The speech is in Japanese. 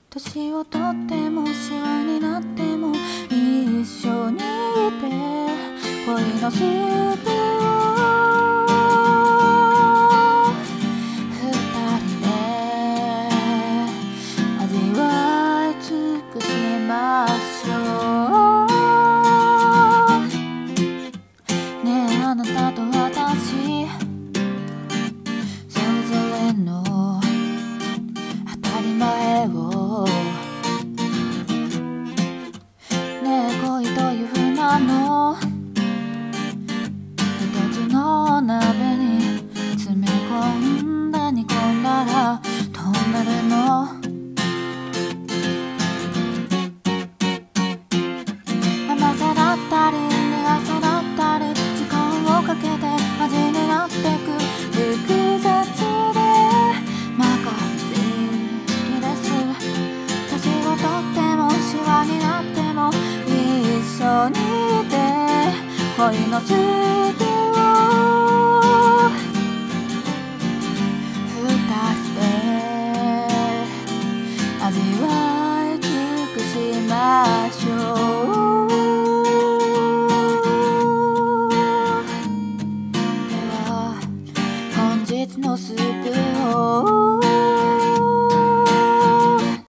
年をとってもシワになっても一緒にいて恋のスープを二人で味わい尽くしましょう。ねえあなたと私それぞれの当たり前をねえ恋という船の一つの鍋に詰め込んで煮込んだらトンネルの甘さだったり苦さだったり時間をかけて味になってく複雑でまか不思議です。年をとってもシワになっても一緒にいて恋のスープ